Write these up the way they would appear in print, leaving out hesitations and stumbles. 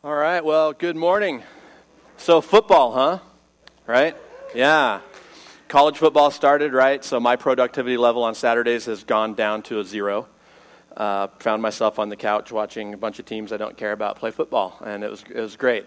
All right, well, good morning. So football, huh? Right? Yeah. College football started, right? So my productivity level on Saturdays has gone down to a 0. Found myself on the couch watching a bunch of teams I don't care about play football, and it was great.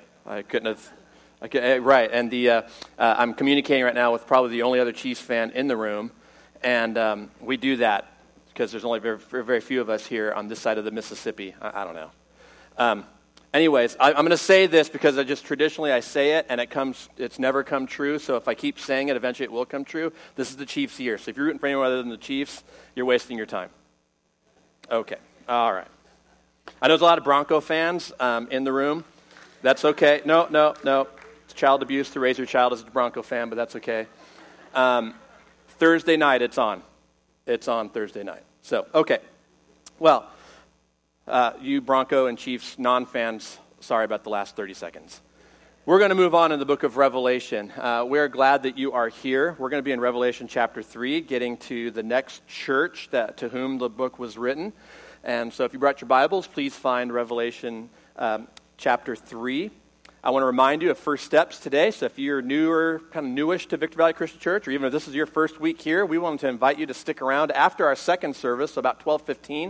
Right, and I'm communicating right now with probably the only other Chiefs fan in the room, and we do that because there's only very, very few of us here on this side of the Mississippi. I don't know. Anyways, I'm going to say this because traditionally I say it, and it's never come true, so if I keep saying it, eventually it will come true. This is the Chiefs' year, so if you're rooting for anyone other than the Chiefs, you're wasting your time. Okay, all right. I know there's a lot of Bronco fans in the room. That's okay. No. It's child abuse to raise your child as a Bronco fan, but that's okay. Thursday night, it's on. It's on Thursday night. So, okay. Well, you Bronco and Chiefs non-fans, sorry about the last 30 seconds. We're going to move on in the book of Revelation. We're glad that you are here. We're going to be in Revelation chapter 3, getting to the next church to whom the book was written. And so if you brought your Bibles, please find Revelation chapter 3. I want to remind you of first steps today. So if you're newer, kind of newish to Victor Valley Christian Church, or even if this is your first week here, we wanted to invite you to stick around after our second service, so about 12:15.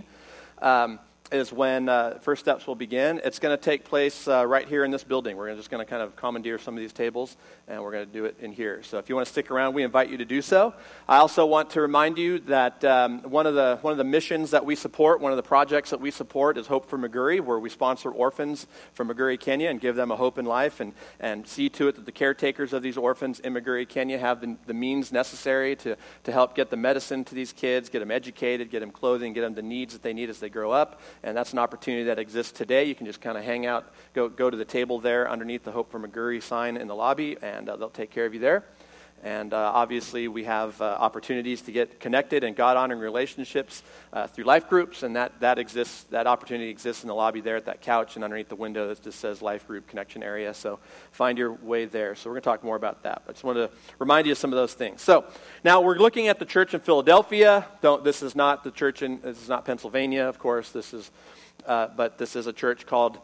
Is when First Steps will begin. It's going to take place right here in this building. We're just going to kind of commandeer some of these tables, and we're going to do it in here. So if you want to stick around, we invite you to do so. I also want to remind you that one of the missions that we support, one of the projects that we support is Hope for Maguri, where we sponsor orphans from Maguri, Kenya, and give them a hope in life, and see to it that the caretakers of these orphans in Maguri, Kenya have the means necessary to help get the medicine to these kids, get them educated, get them clothing, get them the needs that they need as they grow up. And that's an opportunity that exists today. You can just kind of hang out, go to the table there underneath the Hope for Maguri sign in the lobby, and they'll take care of you there. And obviously, we have opportunities to get connected and God-honoring relationships through life groups, and that exists. That opportunity exists in the lobby there at that couch and underneath the window that just says Life Group Connection Area. So find your way there. So we're going to talk more about that. I just wanted to remind you of some of those things. So now we're looking at the church in Philadelphia. This is not the church this is not Pennsylvania, of course. But this is a church called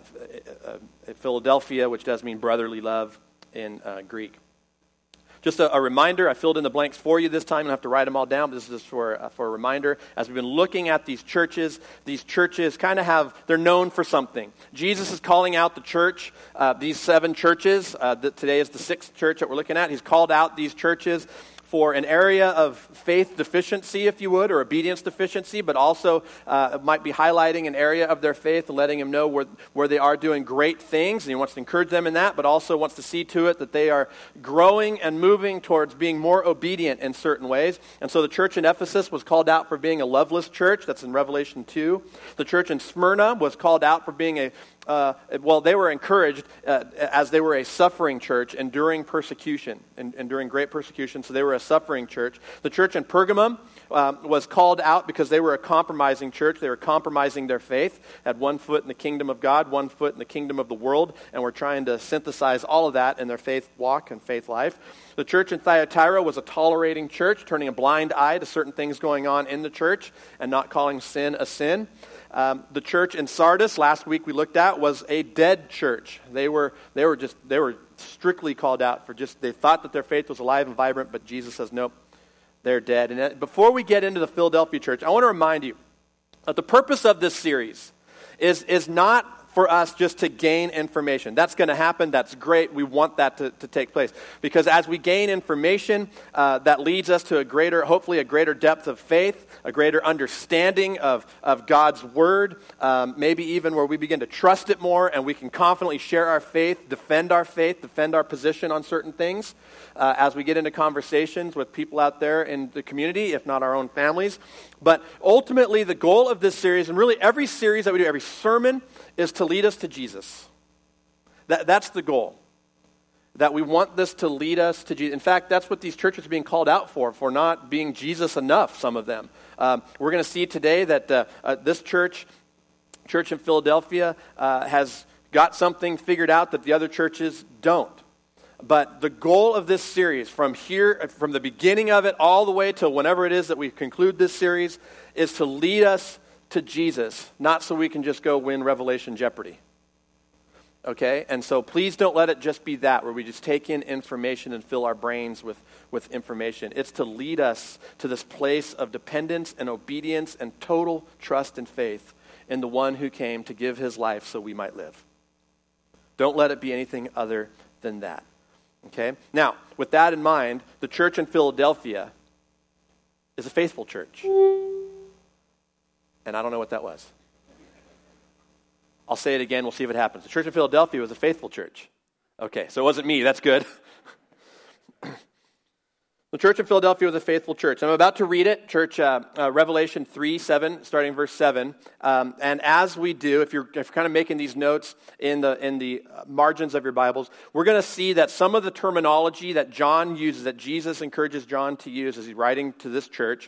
Philadelphia, which does mean brotherly love in Greek. Just a reminder, I filled in the blanks for you this time. You don't have to write them all down, but this is just for a reminder. As we've been looking at these churches kind of they're known for something. Jesus is calling out the church, these 7 churches. Today is the 6th church that we're looking at. He's called out these churches for an area of faith deficiency, if you would, or obedience deficiency, but also might be highlighting an area of their faith and letting them know where they are doing great things, and he wants to encourage them in that, but also wants to see to it that they are growing and moving towards being more obedient in certain ways. And so the church in Ephesus was called out for being a loveless church. That's in Revelation 2. The church in Smyrna was called out for being they were encouraged as they were a suffering church, enduring persecution, enduring great persecution, so they were a suffering church. The church in Pergamum was called out because they were a compromising church. They were compromising their faith, had one foot in the kingdom of God, one foot in the kingdom of the world, and were trying to synthesize all of that in their faith walk and faith life. The church in Thyatira was a tolerating church, turning a blind eye to certain things going on in the church and not calling sin a sin. The church in Sardis, last week we looked at, was a dead church. They were strictly called out for they thought that their faith was alive and vibrant, but Jesus says, nope, they're dead. And before we get into the Philadelphia church, I want to remind you that the purpose of this series is not for us just to gain information. That's going to happen. That's great. We want that to take place. Because as we gain information, that leads us to hopefully a greater depth of faith, a greater understanding of God's Word, maybe even where we begin to trust it more and we can confidently share our faith, defend our position on certain things as we get into conversations with people out there in the community, if not our own families. But ultimately, the goal of this series, and really every series that we do, every sermon, is to lead us to Jesus. That's the goal. That we want this to lead us to Jesus. In fact, that's what these churches are being called out for not being Jesus enough, some of them. We're going to see today that this church in Philadelphia, has got something figured out that the other churches don't. But the goal of this series, from the beginning of it all the way to whenever it is that we conclude this series, is to lead us to Jesus, not so we can just go win Revelation Jeopardy. Okay? And so please don't let it just be that, where we just take in information and fill our brains with information. It's to lead us to this place of dependence and obedience and total trust and faith in the one who came to give his life so we might live. Don't let it be anything other than that. Okay? Now, with that in mind, the church in Philadelphia is a faithful church. And I don't know what that was. I'll say it again. We'll see if it happens. The church in Philadelphia was a faithful church. Okay, so it wasn't me. That's good. The church in Philadelphia was a faithful church. I'm about to read it, Revelation 3:7, starting verse 7. And as we do, if you're kind of making these notes in the margins of your Bibles, we're going to see that some of the terminology that John uses, that Jesus encourages John to use as he's writing to this church,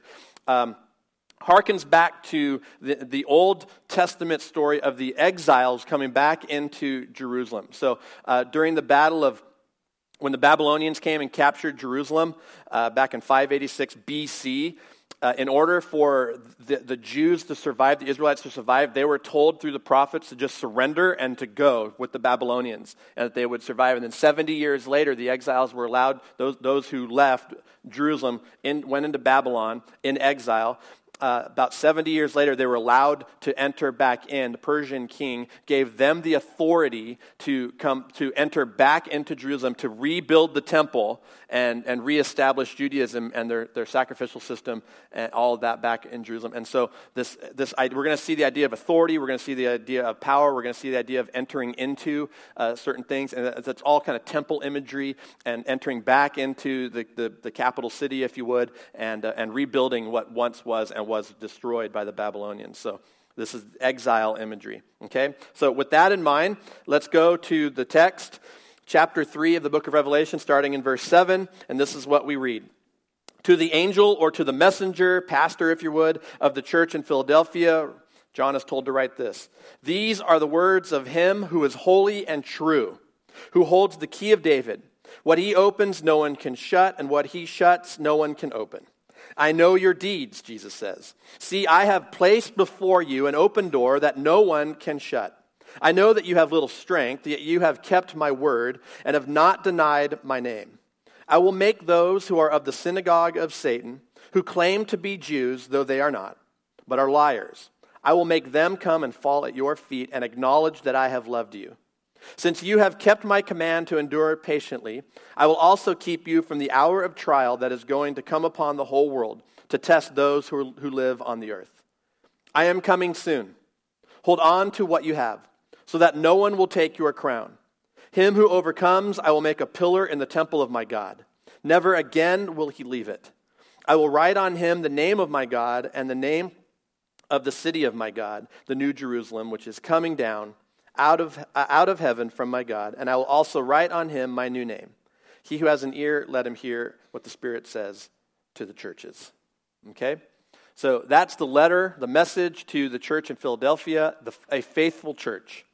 harkens back to the Old Testament story of the exiles coming back into Jerusalem. So during the battle of, when the Babylonians came and captured Jerusalem back in 586 BC, in order for the Jews to survive, the Israelites to survive, they were told through the prophets to just surrender and to go with the Babylonians, and that they would survive. And then 70 years later, the exiles were allowed, those who left Jerusalem went into Babylon in exile. About 70 years later, they were allowed to enter back in. The Persian king gave them the authority to enter back into Jerusalem, to rebuild the temple and reestablish Judaism and their sacrificial system and all of that back in Jerusalem. And so this we're going to see the idea of authority. We're going to see the idea of power. We're going to see the idea of entering into certain things. And that's all kind of temple imagery and entering back into the capital city, if you would, and rebuilding what once was and was destroyed by the Babylonians. So this is exile imagery. Okay? So with that in mind, let's go to the text, chapter 3 of the book of Revelation, starting in verse 7, and this is what we read. To the angel, or to the messenger, pastor, if you would, of the church in Philadelphia, John is told to write this. These are the words of him who is holy and true, who holds the key of David. What he opens, no one can shut, and what he shuts, no one can open. I know your deeds, Jesus says. See, I have placed before you an open door that no one can shut. I know that you have little strength, yet you have kept my word and have not denied my name. I will make those who are of the synagogue of Satan, who claim to be Jews, though they are not, but are liars. I will make them come and fall at your feet and acknowledge that I have loved you. Since you have kept my command to endure patiently, I will also keep you from the hour of trial that is going to come upon the whole world to test those who live on the earth. I am coming soon. Hold on to what you have, so that no one will take your crown. Him who overcomes, I will make a pillar in the temple of my God. Never again will he leave it. I will write on him the name of my God and the name of the city of my God, the New Jerusalem, which is coming down out of heaven from my God, and I will also write on him my new name. He who has an ear, let him hear what the Spirit says to the churches. Okay? So that's the letter, the message to the church in Philadelphia, a faithful church.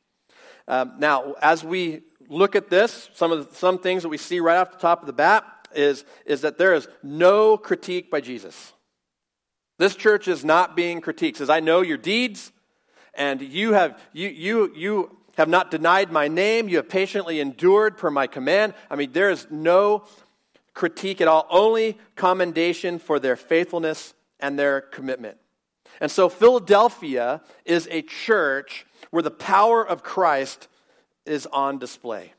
Now, as we look at this, some things that we see right off the top of the bat is that there is no critique by Jesus. This church is not being critiqued. It says, I know your deeds, and you have not denied my name. You have patiently endured per my command. I mean, there is no critique at all, only commendation for their faithfulness and their commitment. And so Philadelphia is a church where the power of Christ is on display.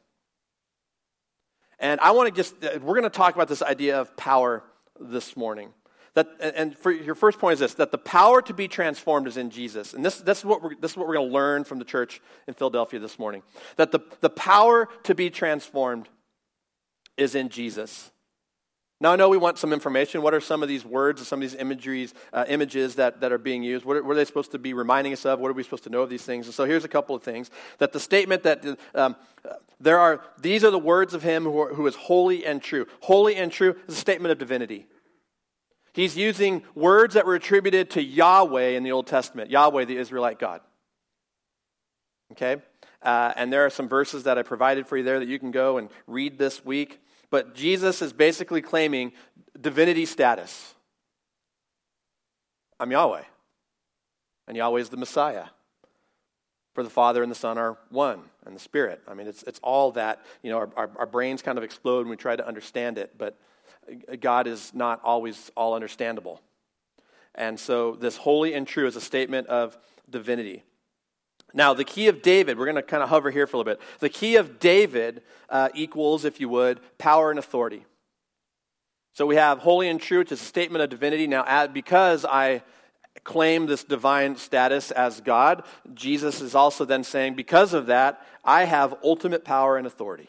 And we're going to talk about this idea of power this morning. And for your first point is this, that the power to be transformed is in Jesus. And this is what we're going to learn from the church in Philadelphia this morning. That the power to be transformed is in Jesus. Now, I know we want some information. What are some of these words, some of these images that are being used? What are they supposed to be reminding us of? What are we supposed to know of these things? And so here's a couple of things. That the statement that these are the words of him who is holy and true. Holy and true is a statement of divinity. He's using words that were attributed to Yahweh in the Old Testament. Yahweh, the Israelite God. Okay? And there are some verses that I provided for you there that you can go and read this week. But Jesus is basically claiming divinity status. I'm Yahweh. And Yahweh is the Messiah. For the Father and the Son are one, and the Spirit. I mean, it's all that. You know, our brains kind of explode when we try to understand it, but God is not always all understandable. And so this holy and true is a statement of divinity. Now, the key of David, we're going to kind of hover here for a little bit. The key of David equals, if you would, power and authority. So we have holy and true, which is a statement of divinity. Now, because I claim this divine status as God, Jesus is also then saying, because of that, I have ultimate power and authority.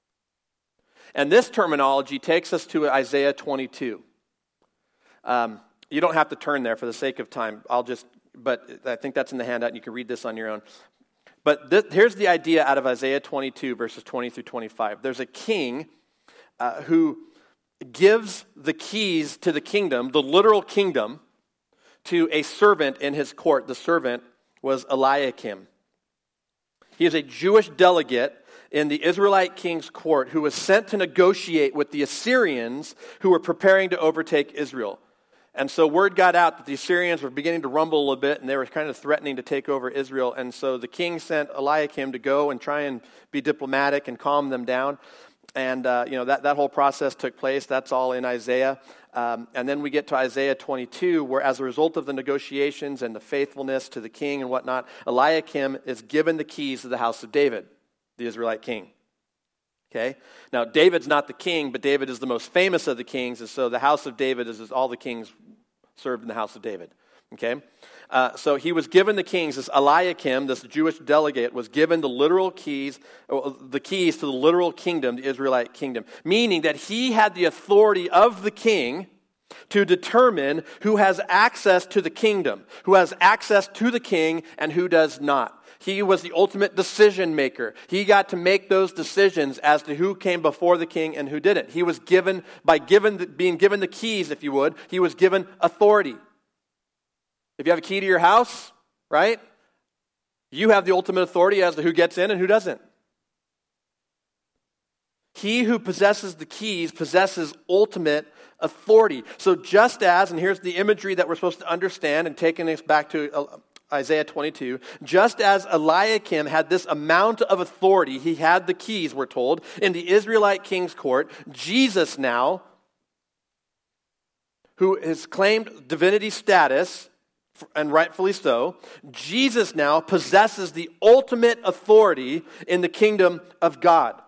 And this terminology takes us to Isaiah 22. You don't have to turn there for the sake of time. But I think that's in the handout, and you can read this on your own. But here's the idea out of Isaiah 22, verses 20 through 25. There's a king who gives the keys to the kingdom, the literal kingdom, to a servant in his court. The servant was Eliakim. He is a Jewish delegate in the Israelite king's court who was sent to negotiate with the Assyrians who were preparing to overtake Israel. And so word got out that the Assyrians were beginning to rumble a little bit, and they were kind of threatening to take over Israel. And so the king sent Eliakim to go and try and be diplomatic and calm them down. And that whole process took place. That's all in Isaiah. And then we get to Isaiah 22, where as a result of the negotiations and the faithfulness to the king and whatnot, Eliakim is given the keys to the house of David, the Israelite king. Okay? Now, David's not the king, but David is the most famous of the kings, and so the house of David is all the kings served in the house of David. Okay? So he was given the keys. This Eliakim, this Jewish delegate, was given the literal keys, the keys to the literal kingdom, the Israelite kingdom, meaning that he had the authority of the king to determine who has access to the kingdom, who has access to the king, and who does not. He was the ultimate decision maker. He got to make those decisions as to who came before the king and who didn't. He was given, being given the keys, if you would, he was given authority. If you have a key to your house, right, you have the ultimate authority as to who gets in and who doesn't. He who possesses the keys possesses ultimate authority. So just as, and here's the imagery that we're supposed to understand and taking us back to Isaiah 22, just as Eliakim had this amount of authority, he had the keys, we're told, in the Israelite king's court, Jesus now, who has claimed divinity status, and rightfully so, Jesus now possesses the ultimate authority in the kingdom of God.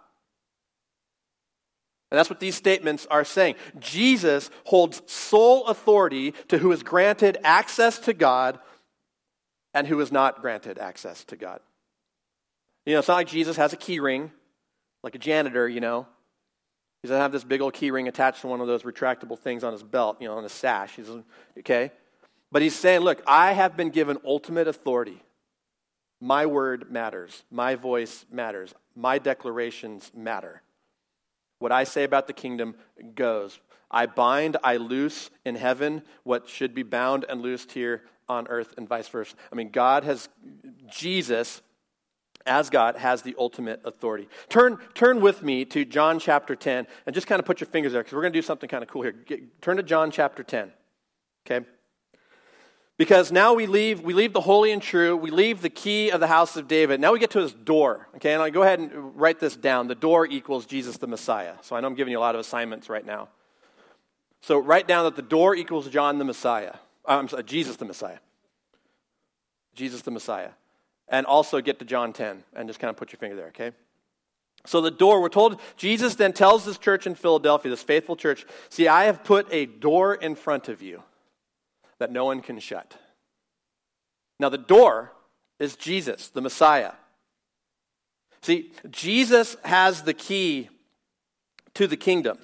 And that's what these statements are saying. Jesus holds sole authority to who is granted access to God and who is not granted access to God. You know, it's not like Jesus has a key ring, like a janitor, you know. He doesn't have this big old key ring attached to one of those retractable things on his belt, you know, on his sash. Okay? But he's saying, look, I have been given ultimate authority. My word matters. My voice matters. My declarations matter. What I say about the kingdom goes. I bind, I loose in heaven what should be bound and loosed here on earth and vice versa. I mean, Jesus, as God, has the ultimate authority. Turn with me to John chapter 10 and just kind of put your fingers there because we're going to do something kind of cool here. Turn to John chapter 10, okay? Because now we leave the holy and true, we leave the key of the house of David. Now we get to this door, okay? And I'll go ahead and write this down. The door equals Jesus the Messiah. So I know I'm giving you a lot of assignments right now. So write down that the door equals John the Messiah. Jesus the Messiah. Jesus the Messiah. And also get to John 10 and just kind of put your finger there, okay? So the door, we're told, Jesus then tells this church in Philadelphia, this faithful church, see, I have put a door in front of you that no one can shut. Now the door is Jesus, the Messiah. See, Jesus has the key to the kingdom.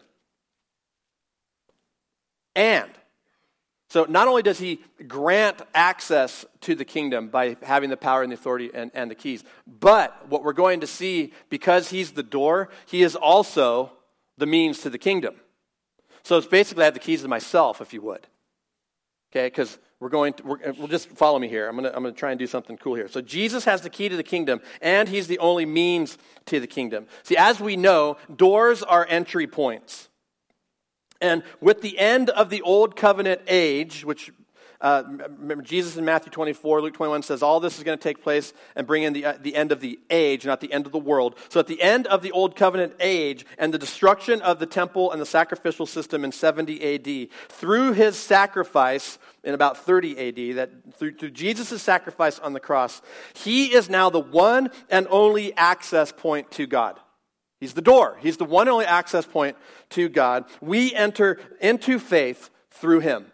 And so not only does he grant access to the kingdom by having the power and the authority and the keys, but what we're going to see, because he's the door, he is also the means to the kingdom. So it's basically I have the keys to myself, if you would. Okay, because we'll just follow me here. I'm going to try and do something cool here. So Jesus has the key to the kingdom, and he's the only means to the kingdom. See, as we know, doors are entry points. And with the end of the Old Covenant age, which remember Jesus in Matthew 24, Luke 21 says all this is going to take place and bring in the end of the age, not the end of the world. So at the end of the Old Covenant age and the destruction of the temple and the sacrificial system in 70 AD, through his sacrifice in about 30 AD, that through Jesus' sacrifice on the cross, he is now the one and only access point to God. He's the door. He's the one and only access point to God. We enter into faith through him.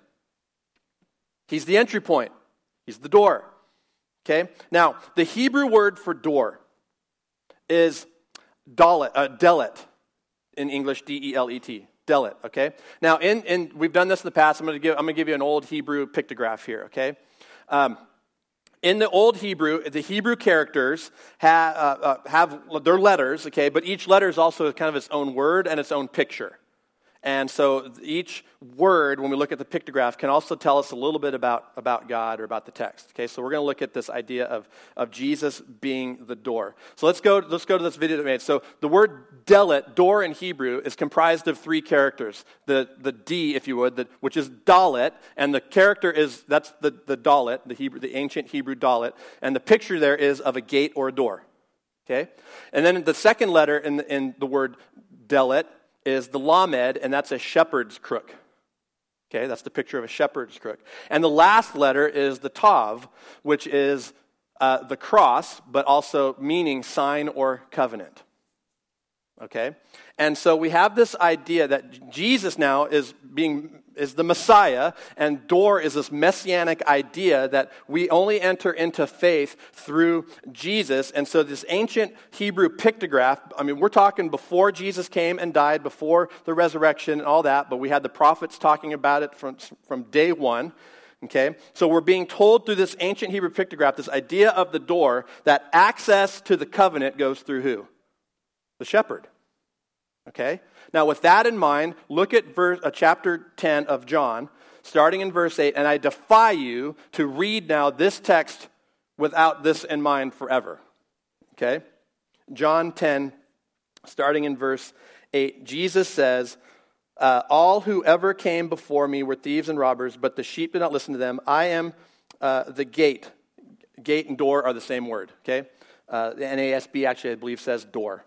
He's the entry point. He's the door. Okay? Now, the Hebrew word for door is delet. In English, D-E-L-E-T. Delet, okay? Now, we've done this in the past. I'm going to give you an old Hebrew pictograph here, okay? In the old Hebrew, the Hebrew characters have their letters, okay? But each letter is also kind of its own word and its own picture. And so each word, when we look at the pictograph, can also tell us a little bit about God or about the text. Okay, so we're going to look at this idea of Jesus being the door. So let's go to this video that we made. So the word delet, door in Hebrew, is comprised of three characters. The D, if you would, which is dalet, and the character that's the dalet, the ancient Hebrew dalet, and the picture there is of a gate or a door. Okay, and then the second letter in the word delet is the lamed, and that's a shepherd's crook. Okay, that's the picture of a shepherd's crook. And the last letter is the tav, which is the cross, but also meaning sign or covenant. Okay? And so we have this idea that Jesus now is the Messiah, and door is this messianic idea that we only enter into faith through Jesus. And so this ancient Hebrew pictograph, I mean, we're talking before Jesus came and died, before the resurrection and all that, but we had the prophets talking about it from day one. Okay? So we're being told through this ancient Hebrew pictograph, this idea of the door, that access to the covenant goes through who? The shepherd. Okay? Now, with that in mind, look at chapter 10 of John, starting in verse 8, and I defy you to read now this text without this in mind forever. Okay? John 10, starting in verse 8, Jesus says, all who ever came before me were thieves and robbers, but the sheep did not listen to them. I am the gate. Gate and door are the same word. Okay? The NASB actually, I believe, says door.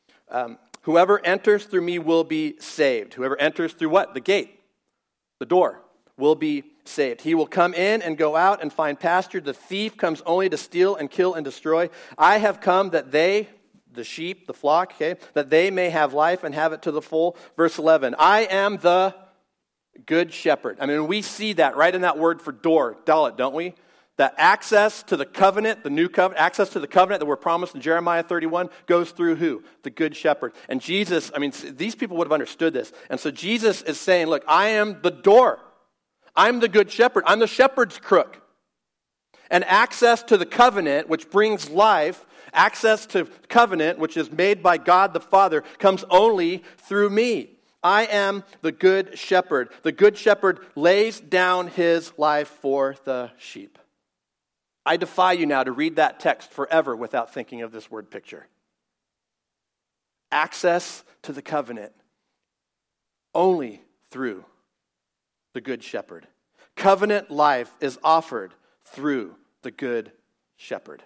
Whoever enters through me will be saved. Whoever enters through what? The gate, the door, will be saved. He will come in and go out and find pasture. The thief comes only to steal and kill and destroy. I have come that they, the sheep, the flock, okay, that they may have life and have it to the full. Verse 11, I am the good shepherd. I mean, we see that right in that word for door, dalet, don't we? That access to the covenant, the new covenant, access to the covenant that we're promised in Jeremiah 31 goes through who? The good shepherd. And Jesus, I mean, these people would have understood this. And so Jesus is saying, look, I am the door. I'm the good shepherd. I'm the shepherd's crook. And access to the covenant, which brings life, access to covenant, which is made by God the Father, comes only through me. I am the good shepherd. The good shepherd lays down his life for the sheep. I defy you now to read that text forever without thinking of this word picture. Access to the covenant only through the good shepherd. Covenant life is offered through the good shepherd.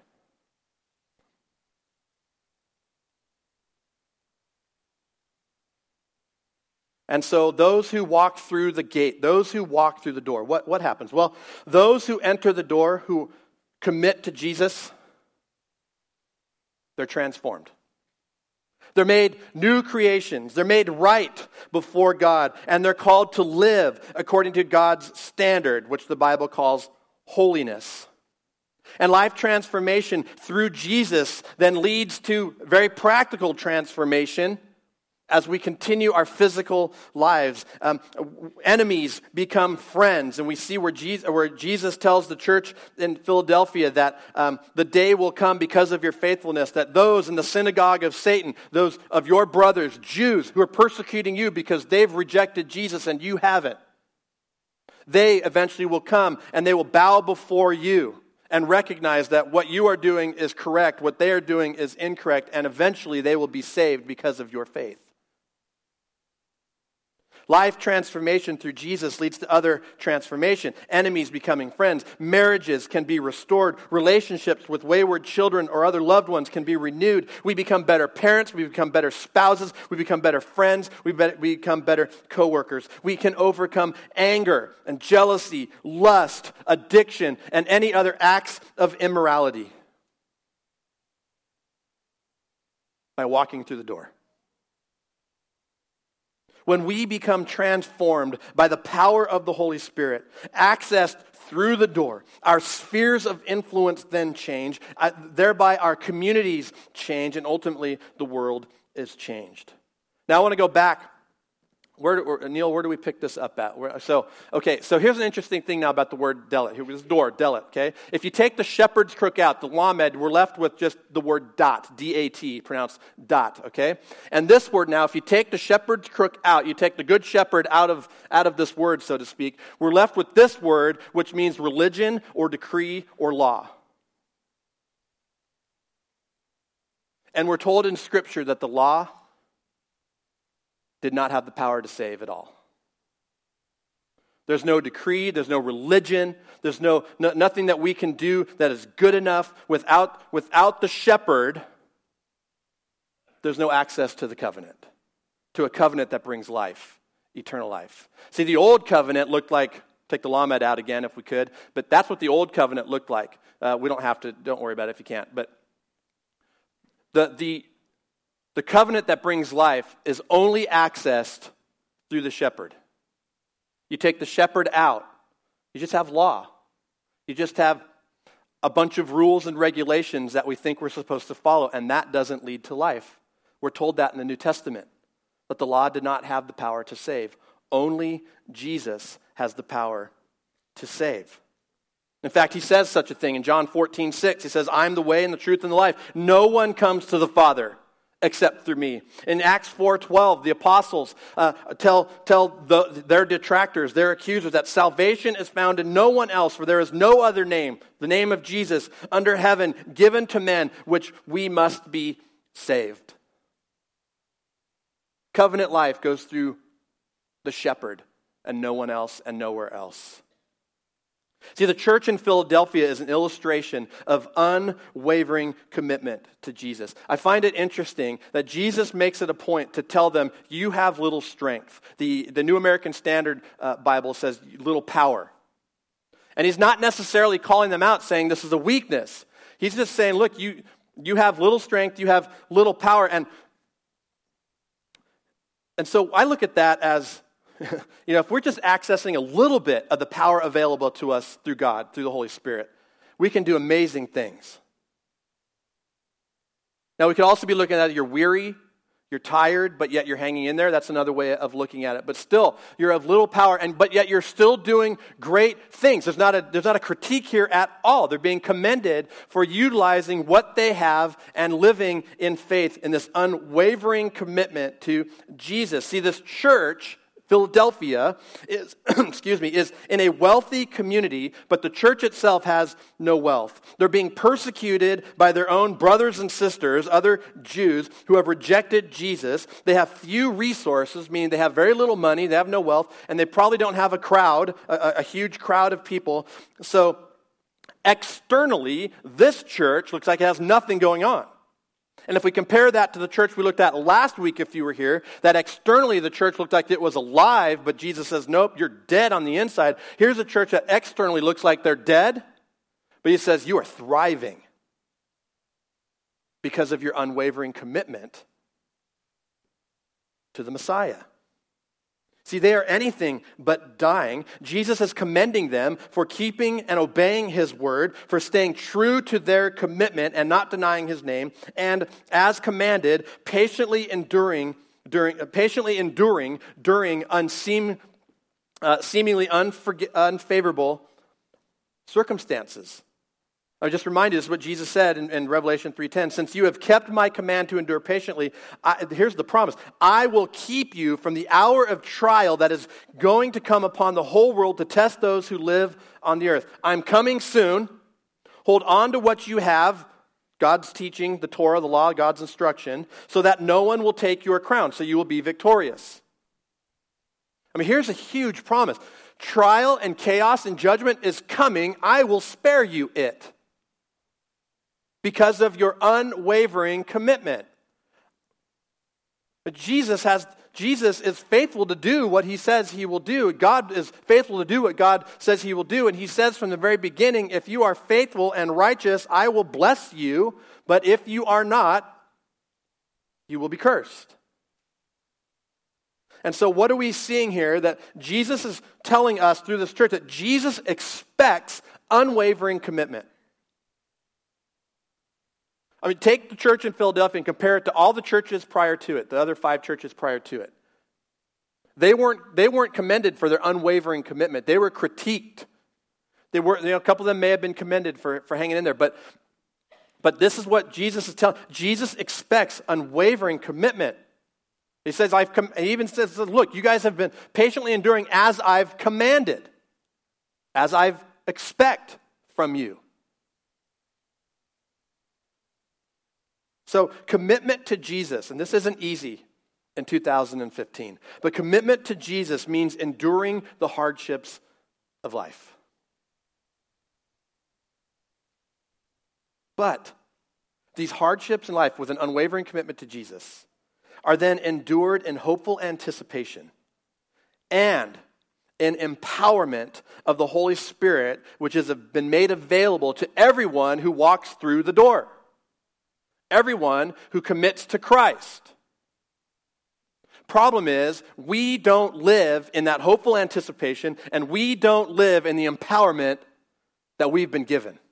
And so those who walk through the gate, those who walk through the door, what happens? Well, those who enter the door, who commit to Jesus, they're transformed. They're made new creations. They're made right before God. And they're called to live according to God's standard, which the Bible calls holiness. And life transformation through Jesus then leads to very practical transformation as we continue our physical lives. Enemies become friends. And we see where Jesus tells the church in Philadelphia that the day will come because of your faithfulness, that those in the synagogue of Satan, those of your brothers, Jews, who are persecuting you because they've rejected Jesus and you haven't, they eventually will come and they will bow before you and recognize that what you are doing is correct, what they are doing is incorrect, and eventually they will be saved because of your faith. Life transformation through Jesus leads to other transformation. Enemies becoming friends. Marriages can be restored. Relationships with wayward children or other loved ones can be renewed. We become better parents. We become better spouses. We become better friends. We become better co-workers. We can overcome anger and jealousy, lust, addiction, and any other acts of immorality by walking through the door. When we become transformed by the power of the Holy Spirit, accessed through the door, our spheres of influence then change, thereby our communities change, and ultimately the world is changed. Now I want to go back. Neil, where do we pick this up at? So here's an interesting thing now about the word delet. Here was door, delet, okay? If you take the shepherd's crook out, the lamed, we're left with just the word dot, D-A-T, pronounced dot, okay? And this word now, if you take the shepherd's crook out, you take the good shepherd out of this word, so to speak, we're left with this word, which means religion or decree or law. And we're told in Scripture that the law did not have the power to save at all. There's no decree, there's no religion, there's nothing that we can do that is good enough. Without the shepherd, there's no access to the covenant, to a covenant that brings life, eternal life. See, the old covenant looked like, take the lamed out again if we could, but that's what the old covenant looked like. We don't have to, don't worry about it if you can't, but the covenant that brings life is only accessed through the shepherd. You take the shepherd out, you just have law. You just have a bunch of rules and regulations that we think we're supposed to follow, and that doesn't lead to life. We're told that in the New Testament, that the law did not have the power to save. Only Jesus has the power to save. In fact, he says such a thing in John 14:6. He says, I'm the way and the truth and the life. No one comes to the Father except through me. In Acts 4:12, the apostles tell their detractors, their accusers, that salvation is found in no one else, for there is no other name, the name of Jesus, under heaven, given to men, which we must be saved. Covenant life goes through the shepherd and no one else and nowhere else. See, the church in Philadelphia is an illustration of unwavering commitment to Jesus. I find it interesting that Jesus makes it a point to tell them, you have little strength. The New American Standard Bible says little power. And he's not necessarily calling them out saying this is a weakness. He's just saying, look, you have little strength, you have little power. And so I look at that as, if we're just accessing a little bit of the power available to us through God, through the Holy Spirit, we can do amazing things. Now, we could also be looking at it, you're weary, you're tired, but yet you're hanging in there. That's another way of looking at it. But still, you're of little power, but yet you're still doing great things. There's not a critique here at all. They're being commended for utilizing what they have and living in faith in this unwavering commitment to Jesus. See, this church, Philadelphia, is in a wealthy community, but the church itself has no wealth. They're being persecuted by their own brothers and sisters, other Jews who have rejected Jesus. They have few resources, meaning they have very little money, they have no wealth, and they probably don't have a crowd, a huge crowd of people. So externally, this church looks like it has nothing going on. And if we compare that to the church we looked at last week, if you were here, that externally the church looked like it was alive, but Jesus says, nope, you're dead on the inside. Here's a church that externally looks like they're dead, but he says, you are thriving because of your unwavering commitment to the Messiah. See, they are anything but dying. Jesus is commending them for keeping and obeying his word, for staying true to their commitment and not denying his name, and as commanded, patiently enduring during seemingly unfavorable circumstances. I just remind you, this is what Jesus said in Revelation 3:10. Since you have kept my command to endure patiently, here's the promise. I will keep you from the hour of trial that is going to come upon the whole world to test those who live on the earth. I'm coming soon. Hold on to what you have, God's teaching, the Torah, the law, God's instruction, so that no one will take your crown, so you will be victorious. I mean, here's a huge promise. Trial and chaos and judgment is coming. I will spare you it because of your unwavering commitment. But Jesus is faithful to do what he says he will do. God is faithful to do what God says he will do. And he says from the very beginning, if you are faithful and righteous, I will bless you. But if you are not, you will be cursed. And so what are we seeing here? That Jesus is telling us through this church that Jesus expects unwavering commitment. I mean, take the church in Philadelphia and compare it to all the churches prior to it, the other 5 churches prior to it. They weren't commended for their unwavering commitment. They were critiqued. They were, a couple of them may have been commended for hanging in there, but this is what Jesus is telling. Jesus expects unwavering commitment. He says, he even says, look, you guys have been patiently enduring as I've commanded, as I expect from you. So commitment to Jesus, and this isn't easy in 2015, but commitment to Jesus means enduring the hardships of life. But these hardships in life with an unwavering commitment to Jesus are then endured in hopeful anticipation and in empowerment of the Holy Spirit, which has been made available to everyone who walks through the door. Everyone who commits to Christ. Problem is, we don't live in that hopeful anticipation, and we don't live in the empowerment that we've been given.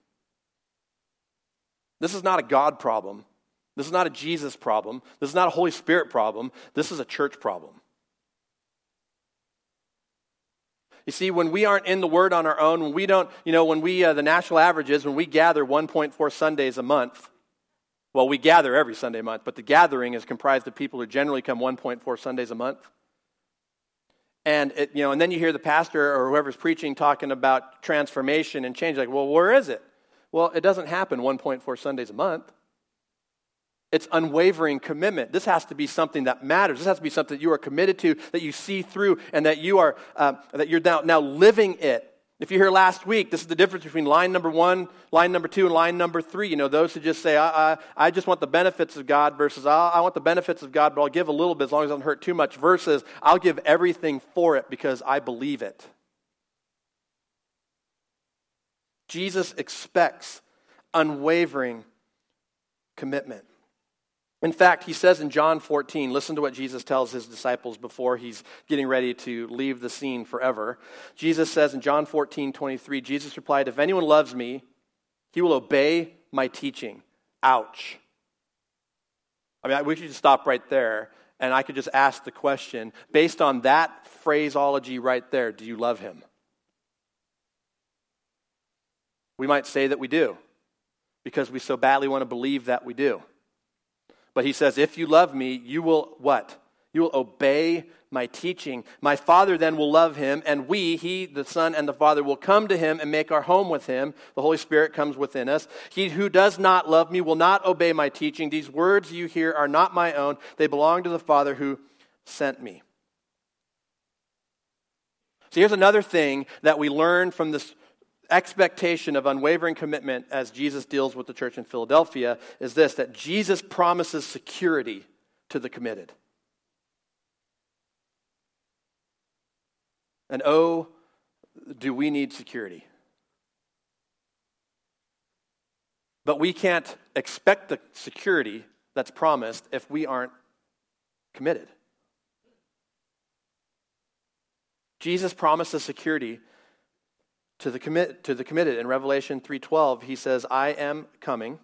This is not a God problem. This is not a Jesus problem. This is not a Holy Spirit problem. This is a church problem. You see, when we aren't in the Word on our own, when we don't, the national average is when we gather 1.4 Sundays a month. Well, we gather every Sunday a month, but the gathering is comprised of people who generally come 1.4 Sundays a month. And and then you hear the pastor or whoever's preaching talking about transformation and change. Like, well, where is it? Well, it doesn't happen 1.4 Sundays a month. It's unwavering commitment. This has to be something that matters. This has to be something that you are committed to, that you see through, and that you're now living it. If you're here last week, this is the difference between line number 1, line number 2, and line number 3. Those who just say, I just want the benefits of God versus I want the benefits of God, but I'll give a little bit as long as it doesn't hurt too much versus I'll give everything for it because I believe it. Jesus expects unwavering commitment. In fact, he says in John 14, listen to what Jesus tells his disciples before he's getting ready to leave the scene forever. Jesus says in John 14:23, Jesus replied, if anyone loves me, he will obey my teaching. Ouch. I mean, we could just stop right there, and I could just ask the question, based on that phraseology right there, do you love him? We might say that we do, because we so badly want to believe that we do. But he says, if you love me, you will what? You will obey my teaching. My Father then will love him, and we, he, the Son, and the Father, will come to him and make our home with him. The Holy Spirit comes within us. He who does not love me will not obey my teaching. These words you hear are not my own. They belong to the Father who sent me. So here's another thing that we learn from this expectation of unwavering commitment as Jesus deals with the church in Philadelphia is this, that Jesus promises security to the committed. And oh, do we need security. But we can't expect the security that's promised if we aren't committed. Jesus promises security to the committed. In Revelation 3:12, he says, I am coming,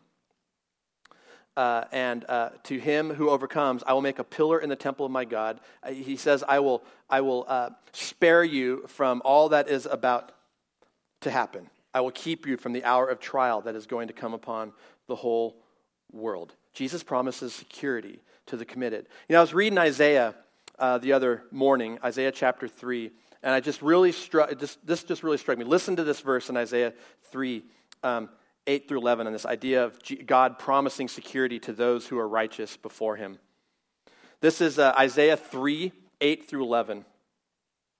and to him who overcomes, I will make a pillar in the temple of my God. He says, I will spare you from all that is about to happen. I will keep you from the hour of trial that is going to come upon the whole world. Jesus promises security to the committed. I was reading Isaiah the other morning, Isaiah chapter 3, and I just really this just really struck me. Listen to this verse in Isaiah 3, 8 through 11, and this idea of God promising security to those who are righteous before him. This is Isaiah 3, 8 through 11.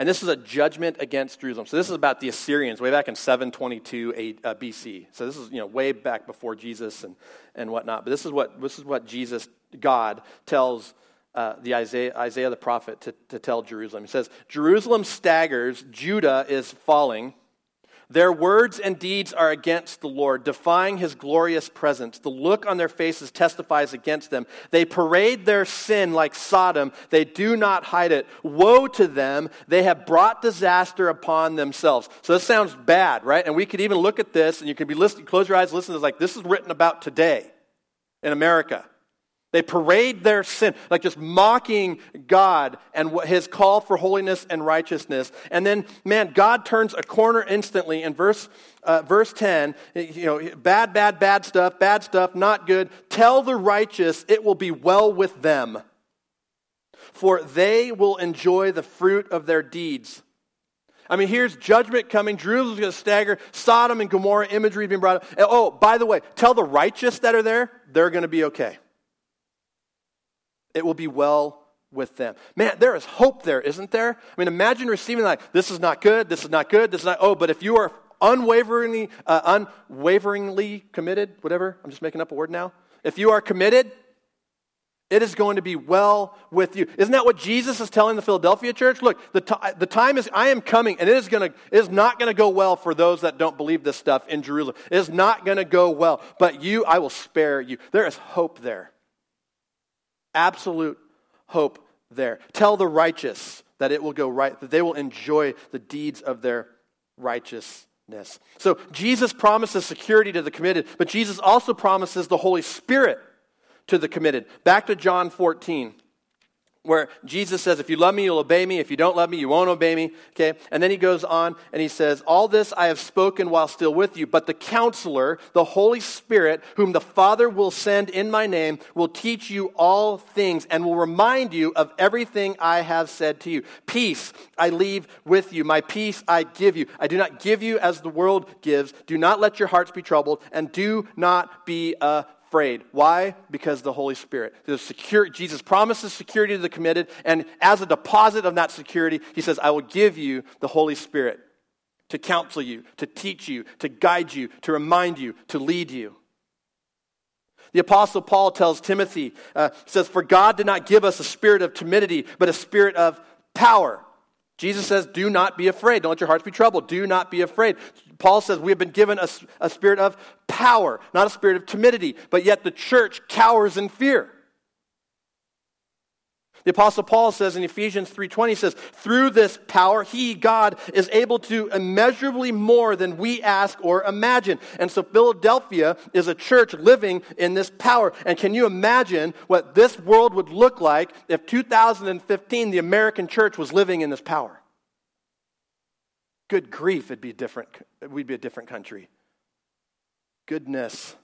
And this is a judgment against Jerusalem. So this is about the Assyrians way back in 722 BC. So this is way back before Jesus and whatnot. But this is what Jesus, God, tells Isaiah the prophet to tell Jerusalem. He says, Jerusalem staggers, Judah is falling. Their words and deeds are against the Lord, defying his glorious presence. The look on their faces testifies against them. They parade their sin like Sodom. They do not hide it. Woe to them. They have brought disaster upon themselves. So this sounds bad, right? And we could even look at this, and you could be listening, close your eyes, listen to this, like this is written about today in America. They parade their sin, like just mocking God and his call for holiness and righteousness. And then, man, God turns a corner instantly in verse 10. Bad stuff, not good. Tell the righteous it will be well with them, for they will enjoy the fruit of their deeds. I mean, here's judgment coming. Jerusalem's going to stagger. Sodom and Gomorrah imagery being brought up. Oh, by the way, tell the righteous that are there, they're going to be okay. It will be well with them. Man, there is hope there, isn't there? I mean, imagine receiving like, this is not good, this is not good, this is not, but if you are unwaveringly committed, whatever, I'm just making up a word now. If you are committed, it is going to be well with you. Isn't that what Jesus is telling the Philadelphia church? Look, the time is, I am coming, and it is not going to go well for those that don't believe this stuff in Jerusalem. It is not going to go well, but I will spare you. There is hope there. Absolute hope there. Tell the righteous that it will go right, that they will enjoy the deeds of their righteousness. So Jesus promises security to the committed, but Jesus also promises the Holy Spirit to the committed. Back to John 14, where Jesus says, if you love me, you'll obey me. If you don't love me, you won't obey me. Okay? And then he goes on and he says, all this I have spoken while still with you, but the Counselor, the Holy Spirit, whom the Father will send in my name, will teach you all things and will remind you of everything I have said to you. Peace I leave with you. My peace I give you. I do not give you as the world gives. Do not let your hearts be troubled, and do not be afraid. Why? Because the Holy Spirit. Jesus promises security to the committed, and as a deposit of that security, he says, I will give you the Holy Spirit to counsel you, to teach you, to guide you, to remind you, to lead you. The Apostle Paul tells Timothy, says, for God did not give us a spirit of timidity, but a spirit of power. Jesus says, do not be afraid. Don't let your hearts be troubled. Do not be afraid. Paul says we have been given a spirit of power, not a spirit of timidity, but yet the church cowers in fear. The Apostle Paul says in Ephesians 3:20, he says, through this power, he, God, is able to immeasurably more than we ask or imagine. And so Philadelphia is a church living in this power. And can you imagine what this world would look like if 2015 the American church was living in this power? Good grief, we'd be a different country. Goodness.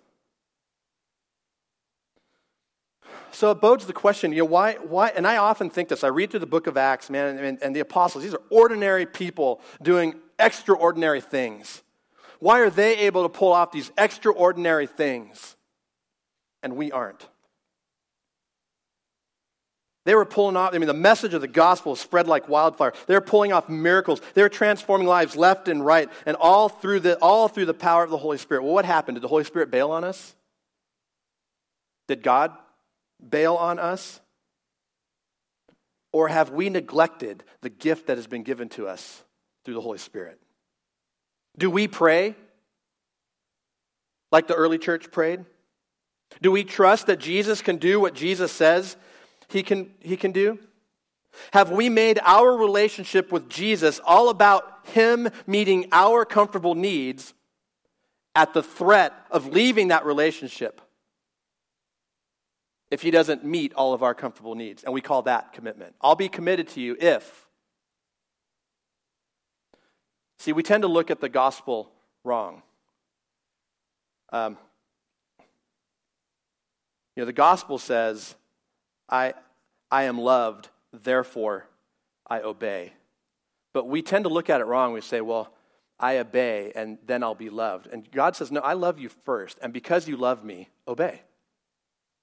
So it bodes the question, why? And I often think this. I read through the book of Acts, man, and the apostles. These are ordinary people doing extraordinary things. Why are they able to pull off these extraordinary things, and we aren't? They were pulling off, the message of the gospel spread like wildfire. They were pulling off miracles. They were transforming lives left and right, and all through the power of the Holy Spirit. Well, what happened? Did the Holy Spirit bail on us? Did God bail on us? Or have we neglected the gift that has been given to us through the Holy Spirit? Do we pray like the early church prayed? Do we trust that Jesus can do what Jesus says he can do? Have we made our relationship with Jesus all about him meeting our comfortable needs at the threat of leaving that relationship if he doesn't meet all of our comfortable needs? And we call that commitment. I'll be committed to you if. See, we tend to look at the gospel wrong. The gospel says, I am loved, therefore I obey. But we tend to look at it wrong. We say, well, I obey and then I'll be loved. And God says, no, I love you first. And because you love me, obey.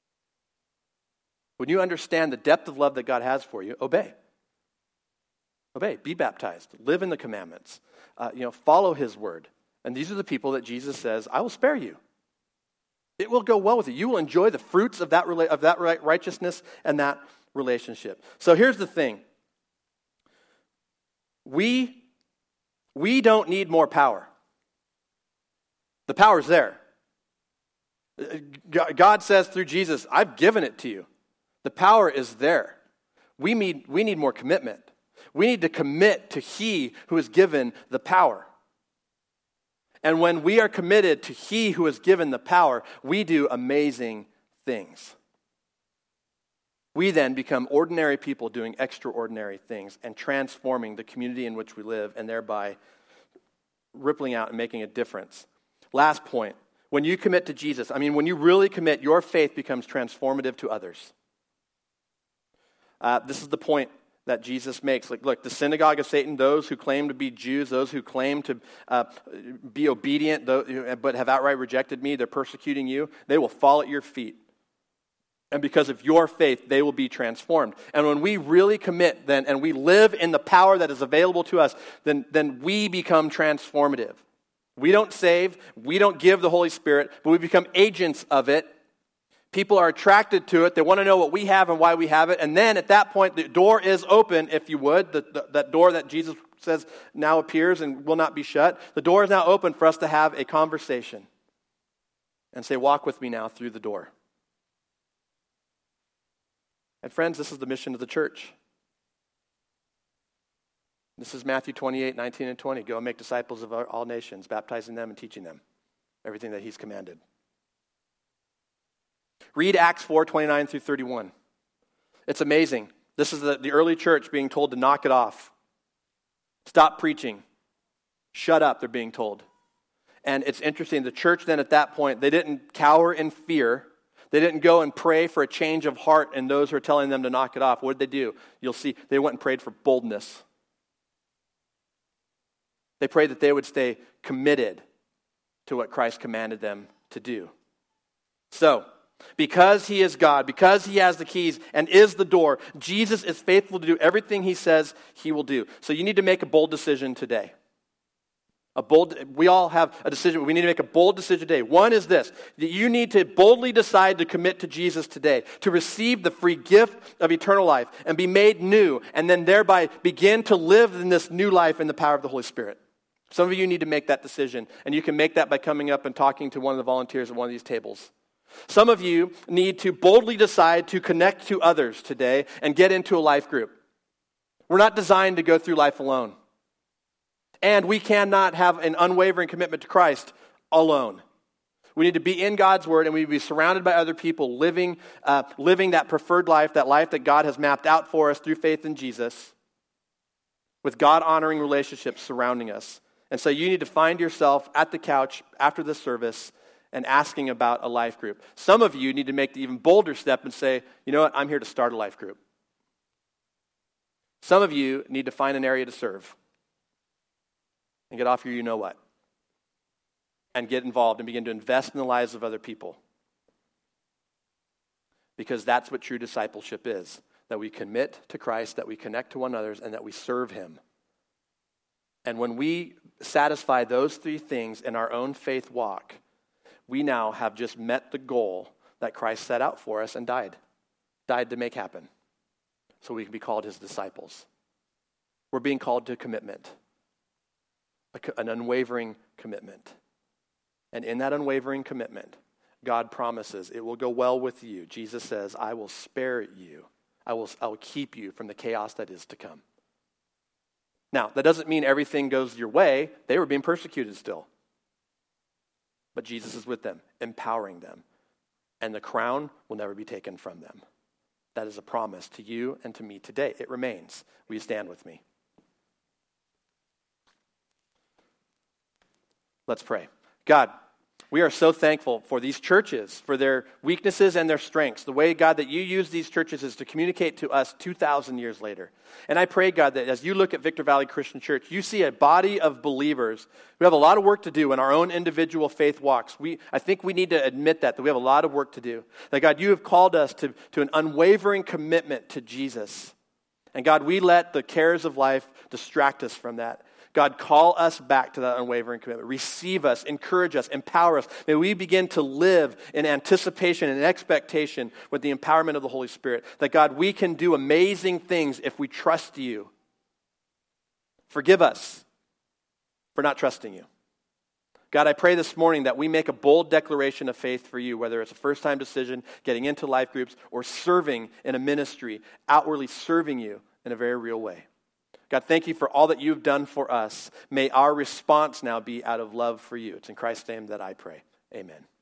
When you understand the depth of love that God has for you, obey. Obey, be baptized, live in the commandments, follow his word. And these are the people that Jesus says, I will spare you. It will go well with you. You will enjoy the fruits of that righteousness and that relationship. So here's the thing. We don't need more power. The power's there. God says through Jesus, I've given it to you. The power is there. We need more commitment. We need to commit to he who has given the power. And when we are committed to he who has given the power, we do amazing things. We then become ordinary people doing extraordinary things and transforming the community in which we live and thereby rippling out and making a difference. Last point, when you commit to Jesus, when you really commit, your faith becomes transformative to others. This is the point that Jesus makes. Look, the synagogue of Satan, those who claim to be Jews, those who claim to be obedient but have outright rejected me, they're persecuting you, they will fall at your feet. And because of your faith, they will be transformed. And when we really commit then, and we live in the power that is available to us, then we become transformative. We don't save, we don't give the Holy Spirit, but we become agents of it. People are attracted to it. They want to know what we have and why we have it. And then at that point, the door is open, if you would. That door that Jesus says now appears and will not be shut. The door is now open for us to have a conversation and say, walk with me now through the door. And friends, this is the mission of the church. This is Matthew 28, 19 and 20. Go and make disciples of all nations, baptizing them and teaching them everything that he's commanded. Read Acts 4, 29 through 31. It's amazing. This is the early church being told to knock it off. Stop preaching. Shut up, they're being told. And it's interesting, the church then at that point, they didn't cower in fear. They didn't go and pray for a change of heart in those who are telling them to knock it off. What did they do? You'll see, they went and prayed for boldness. They prayed that they would stay committed to what Christ commanded them to do. So, because he is God, because he has the keys and is the door, Jesus is faithful to do everything he says he will do. So you need to make a bold decision today. We all have a decision. We need to make a bold decision today. One is this, that you need to boldly decide to commit to Jesus today, to receive the free gift of eternal life and be made new, and then thereby begin to live in this new life in the power of the Holy Spirit. Some of you need to make that decision, and you can make that by coming up and talking to one of the volunteers at one of these tables. Some of you need to boldly decide to connect to others today and get into a life group. We're not designed to go through life alone. And we cannot have an unwavering commitment to Christ alone. We need to be in God's Word, and we need to be surrounded by other people living that preferred life, that life that God has mapped out for us through faith in Jesus, with God-honoring relationships surrounding us. And so you need to find yourself at the couch after the service and asking about a life group. Some of you need to make the even bolder step and say, you know what, I'm here to start a life group. Some of you need to find an area to serve and get off your you-know-what and get involved and begin to invest in the lives of other people. Because that's what true discipleship is, that we commit to Christ, that we connect to one another, and that we serve him. And when we satisfy those three things in our own faith walk, we now have just met the goal that Christ set out for us and died to make happen, so we can be called his disciples. We're being called to commitment, an unwavering commitment. And in that unwavering commitment, God promises it will go well with you. Jesus says, I will spare you. I will keep you from the chaos that is to come. Now, that doesn't mean everything goes your way. They were being persecuted still. But Jesus is with them, empowering them. And the crown will never be taken from them. That is a promise to you and to me today. It remains. Will you stand with me? Let's pray. God, we are so thankful for these churches, for their weaknesses and their strengths. The way, God, that you use these churches is to communicate to us 2,000 years later. And I pray, God, that as you look at Victor Valley Christian Church, you see a body of believers who have a lot of work to do in our own individual faith walks. I think we need to admit that we have a lot of work to do. That, God, you have called us to an unwavering commitment to Jesus And God, we let the cares of life distract us from that. God, call us back to that unwavering commitment. Receive us, encourage us, empower us. May we begin to live in anticipation and expectation with the empowerment of the Holy Spirit. That, God, we can do amazing things if we trust you. Forgive us for not trusting you. God, I pray this morning that we make a bold declaration of faith for you, whether it's a first-time decision, getting into life groups, or serving in a ministry, outwardly serving you in a very real way. God, thank you for all that you've done for us. May our response now be out of love for you. It's in Christ's name that I pray. Amen.